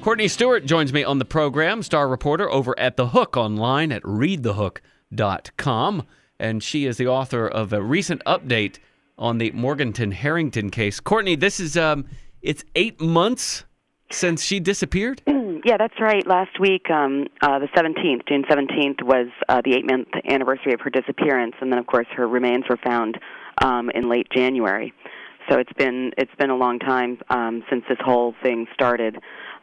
Courtney Stewart joins me on the program, star reporter over at The Hook online at readthehook.com. And she is the author of a recent update on the Morganton Harrington case. Courtney, this is, it's 8 months since she disappeared? Yeah, that's right. Last week, the 17th, June 17th, was the 8-month anniversary of her disappearance. And then, of course, her remains were found in late January. So it's been a long time since this whole thing started.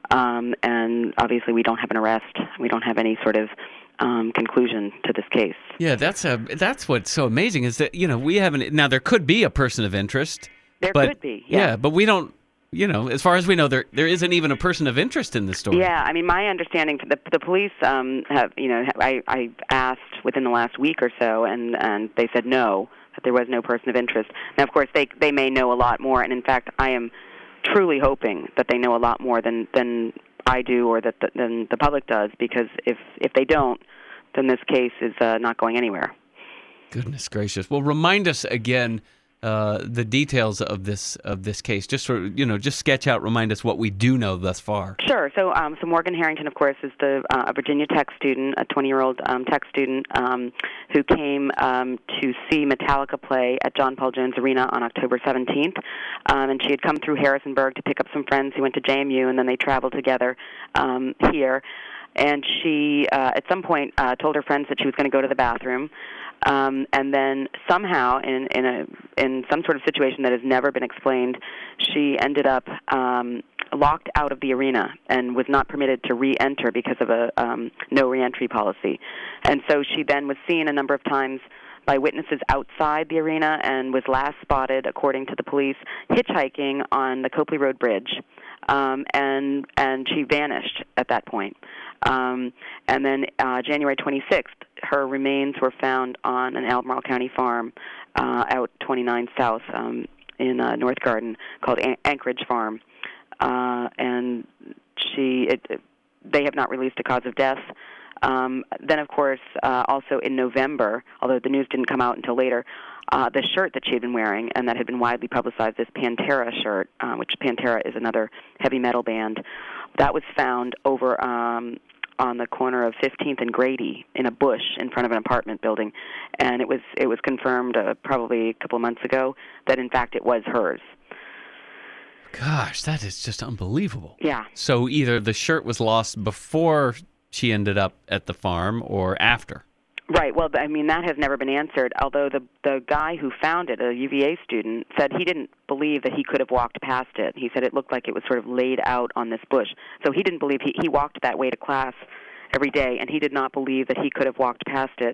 And obviously we don't have an arrest. We don't have any sort of conclusion to this case. Yeah, that's what's so amazing is that, we haven't. Now, there could be a person of interest. There could be, yeah. Yeah, but we don't, as far as we know, there isn't even a person of interest in this story. Yeah, I mean, my understanding, the police have, I asked within the last week or so, and they said no, that there was no person of interest. Now, of course, they may know a lot more, and in fact, I am truly hoping that they know a lot more than I do or than the public does, because if they don't, then this case is not going anywhere. Goodness gracious! Well, remind us again the details of this case. Just just sketch out, remind us what we do know thus far. Sure. So Morgan Harrington, of course, is a Virginia Tech student, a 20-year-old Tech student who came to see Metallica play at John Paul Jones Arena on October 17th. And she had come through Harrisonburg to pick up some friends who went to JMU, and then they traveled together here. And she, at some point, told her friends that she was going to go to the bathroom. And then somehow, in some sort of situation that has never been explained, she ended up locked out of the arena and was not permitted to re-enter because of a no re-entry policy. And so she then was seen a number of times by witnesses outside the arena and was last spotted, according to the police, hitchhiking on the Copley Road Bridge. And she vanished at that point. And then January 26th, her remains were found on an Albemarle County farm out 29 South in North Garden called Anchorage Farm. And they have not released a cause of death. Then, of course, also in November, although the news didn't come out until later, the shirt that she had been wearing and that had been widely publicized, this Pantera shirt, which Pantera is another heavy metal band, that was found over on the corner of 15th and Grady in a bush in front of an apartment building. And it was confirmed probably a couple of months ago that, in fact, it was hers. Gosh, that is just unbelievable. Yeah. So either the shirt was lost before she ended up at the farm or after. Right. Well, I mean, that has never been answered, although the guy who found it, a UVA student, said he didn't believe that he could have walked past it. He said it looked like it was sort of laid out on this bush. So he didn't believe he walked that way to class every day, and he did not believe that he could have walked past it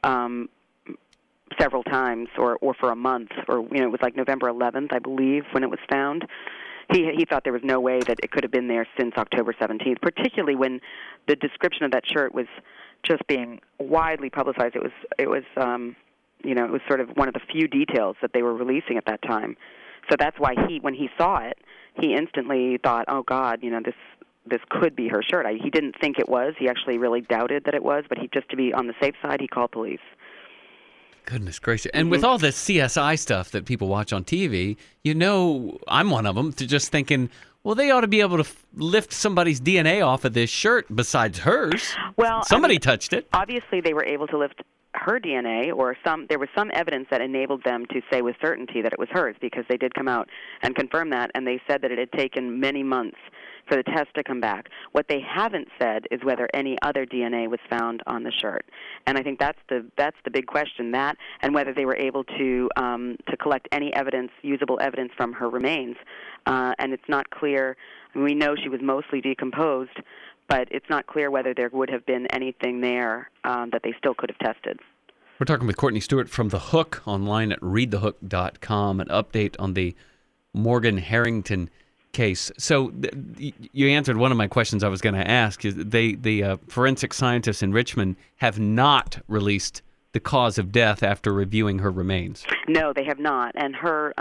several times or for a month. Or, it was like November 11th, I believe, when it was found. He thought there was no way that it could have been there since October 17th, particularly when the description of that shirt was just being widely publicized. It was it was sort of one of the few details that they were releasing at that time. So that's why when he saw it, he instantly thought, "Oh God, this could be her shirt." He didn't think it was. He actually really doubted that it was, but just to be on the safe side, he called police. Goodness gracious. And with all this CSI stuff that people watch on TV, I'm one of them, to just thinking, well, they ought to be able to lift somebody's DNA off of this shirt besides hers. Well, somebody touched it. Obviously, they were able to lift her DNA, or there was some evidence that enabled them to say with certainty that it was hers, because they did come out and confirm that, and they said that it had taken many months for the test to come back. What they haven't said is whether any other DNA was found on the shirt, and I think that's the big question. That, and whether they were able to collect any evidence, usable evidence, from her remains. And it's not clear. I mean, we know she was mostly decomposed, but it's not clear whether there would have been anything there that they still could have tested. We're talking with Courtney Stewart from The Hook online at readthehook.com, an update on the Morgan Harrington case. So you answered one of my questions I was going to ask. Is the forensic scientists in Richmond have not released the cause of death after reviewing her remains? No, they have not. And her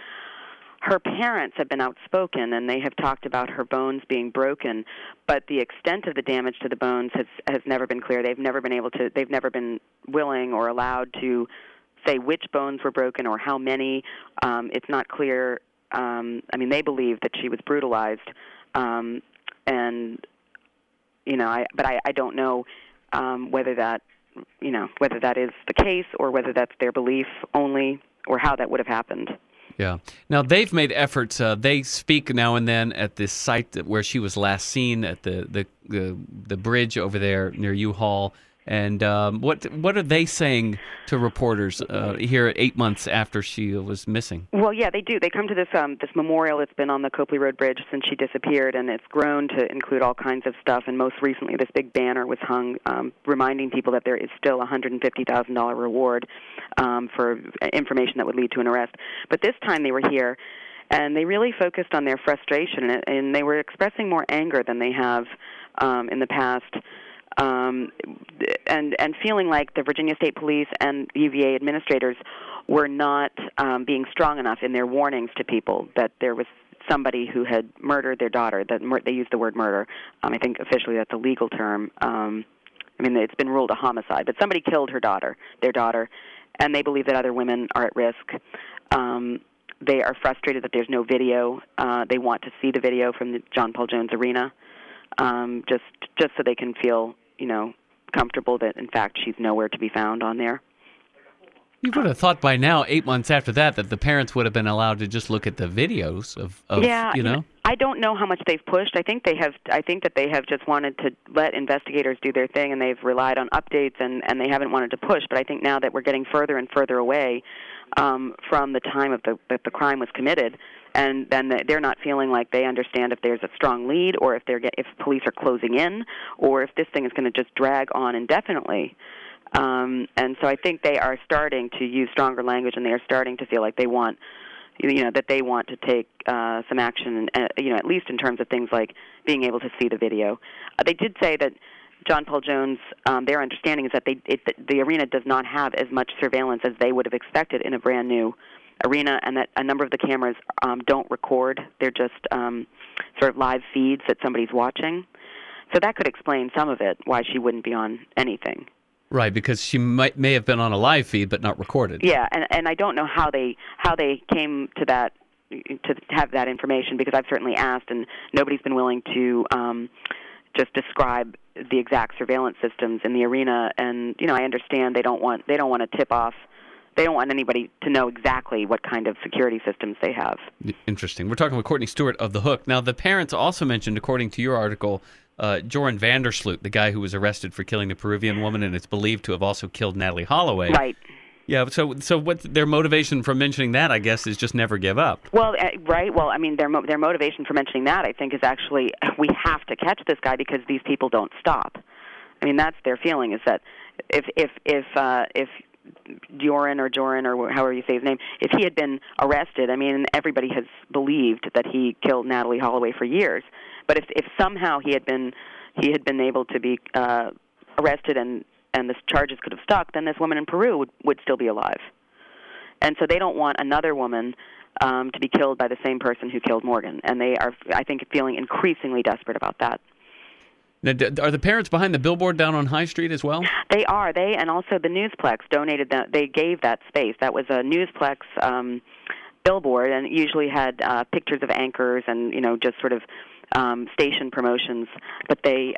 parents have been outspoken, and they have talked about her bones being broken, but the extent of the damage to the bones has never been clear. They've never been willing or allowed to say which bones were broken or how many. It's not clear. They believe that she was brutalized, and I don't know whether that is the case or whether that's their belief only or how that would have happened. Yeah. Now, they've made efforts. They speak now and then at the site where she was last seen, at the bridge over there near U-Haul. And what are they saying to reporters here 8 months after she was missing? Well, yeah, they do. They come to this memorial that's been on the Copley Road Bridge since she disappeared, and it's grown to include all kinds of stuff. And most recently, this big banner was hung reminding people that there is still a $150,000 reward for information that would lead to an arrest. But this time they were here, and they really focused on their frustration, and they were expressing more anger than they have in the past. And feeling like the Virginia State Police and UVA administrators were not being strong enough in their warnings to people that there was somebody who had murdered their daughter. They used the word murder. I think officially that's a legal term. It's been ruled a homicide, but somebody killed their daughter, and they believe that other women are at risk. They are frustrated that there's no video. They want to see the video from the John Paul Jones Arena, just so they can feel comfortable that, in fact, she's nowhere to be found on there. You would have thought by now, 8 months after that the parents would have been allowed to just look at the videos of I don't know how much they've pushed. I think that they have just wanted to let investigators do their thing, and they've relied on updates, and they haven't wanted to push. But I think now that we're getting further and further away from the time that the crime was committed, and then they're not feeling like they understand if there's a strong lead, or if police are closing in, or if this thing is going to just drag on indefinitely. And so I think they are starting to use stronger language, and they are starting to feel like they want, that they want to take some action, at least in terms of things like being able to see the video. They did say that John Paul Jones, their understanding is that the arena does not have as much surveillance as they would have expected in a brand new arena, and that a number of the cameras don't record. They're just sort of live feeds that somebody's watching. So that could explain some of it, why she wouldn't be on anything. Right, because she may have been on a live feed but not recorded. Yeah, and I don't know how they came to that, to have that information, because I've certainly asked, and nobody's been willing to just describe the exact surveillance systems in the arena. And I understand they don't want to tip off. They don't want anybody to know exactly what kind of security systems they have. Interesting. We're talking with Courtney Stewart of The Hook. Now, the parents also mentioned, according to your article, Joran Vandersloot, the guy who was arrested for killing the Peruvian woman, and it's believed to have also killed Natalie Holloway. Right. Yeah. So what their motivation for mentioning that, I guess, is just never give up. Well, right. Well, their motivation for mentioning that, I think, is actually we have to catch this guy because these people don't stop. That's their feeling, is that if Joran or however you say his name, if he had been arrested, everybody has believed that he killed Natalie Holloway for years. But if somehow he had been able to be arrested and the charges could have stuck, then this woman in Peru would still be alive. And so they don't want another woman to be killed by the same person who killed Morgan. And they are, I think, feeling increasingly desperate about that. Now, are the parents behind the billboard down on High Street as well? They are. They and also the Newsplex donated that. They gave that space. That was a Newsplex billboard, and it usually had pictures of anchors and just sort of station promotions. But they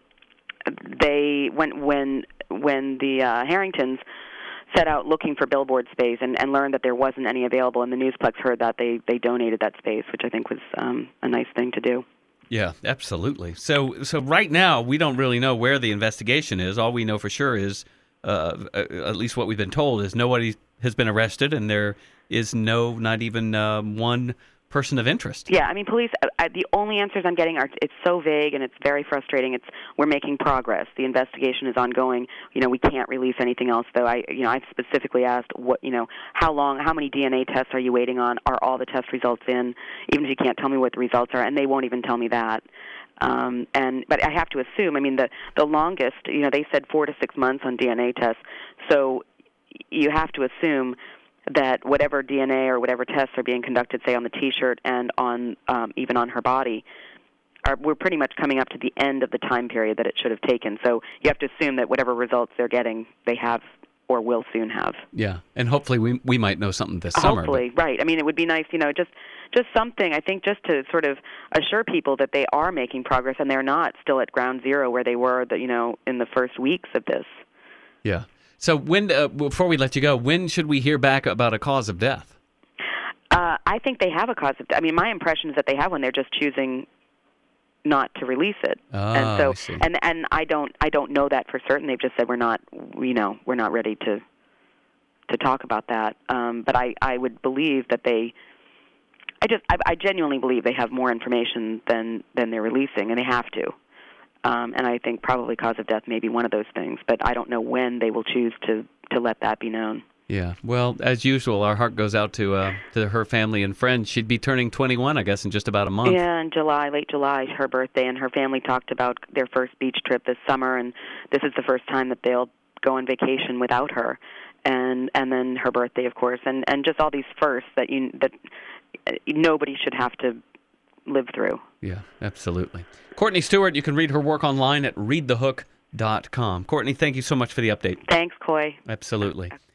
when the Harringtons set out looking for billboard space and learned that there wasn't any available, and the Newsplex heard that, they donated that space, which I think was a nice thing to do. Yeah, absolutely. So right now, we don't really know where the investigation is. All we know for sure is, at least what we've been told, is nobody has been arrested, and there is not even one person of interest. Yeah, police, the only answers I'm getting are, it's so vague and it's very frustrating. We're making progress. The investigation is ongoing. We can't release anything else, though. I've specifically asked how many DNA tests are you waiting on? Are all the test results in? Even if you can't tell me what the results are, and they won't even tell me that. But I have to assume, the longest, they said 4 to 6 months on DNA tests. So you have to assume that whatever DNA or whatever tests are being conducted, say on the T-shirt and on even on her body, we're pretty much coming up to the end of the time period that it should have taken. So you have to assume that whatever results they're getting, they have or will soon have. Yeah, and hopefully we might know something this summer. Hopefully, right. It would be nice, just something, I think, just to sort of assure people that they are making progress and they're not still at ground zero where they were, in the first weeks of this. Yeah. So when, before we let you go, when should we hear back about a cause of death? I think they have a cause of death. I mean, my impression is that they have one. They're just choosing not to release it. And so, I see. and I don't know that for certain. They've just said we're not ready to talk about that. But I would believe that I genuinely believe they have more information than they're releasing, and they have to. And I think probably cause of death may be one of those things, but I don't know when they will choose to let that be known. Yeah. Well, as usual, our heart goes out to her family and friends. She'd be turning 21, I guess, in just about a month. Yeah, in late July, her birthday, and her family talked about their first beach trip this summer, and this is the first time that they'll go on vacation without her. And then her birthday, of course, and just all these firsts that nobody should have to live through. Yeah, absolutely. Courtney Stewart, you can read her work online at readthehook.com. Courtney, thank you so much for the update. Thanks, Coy. Absolutely.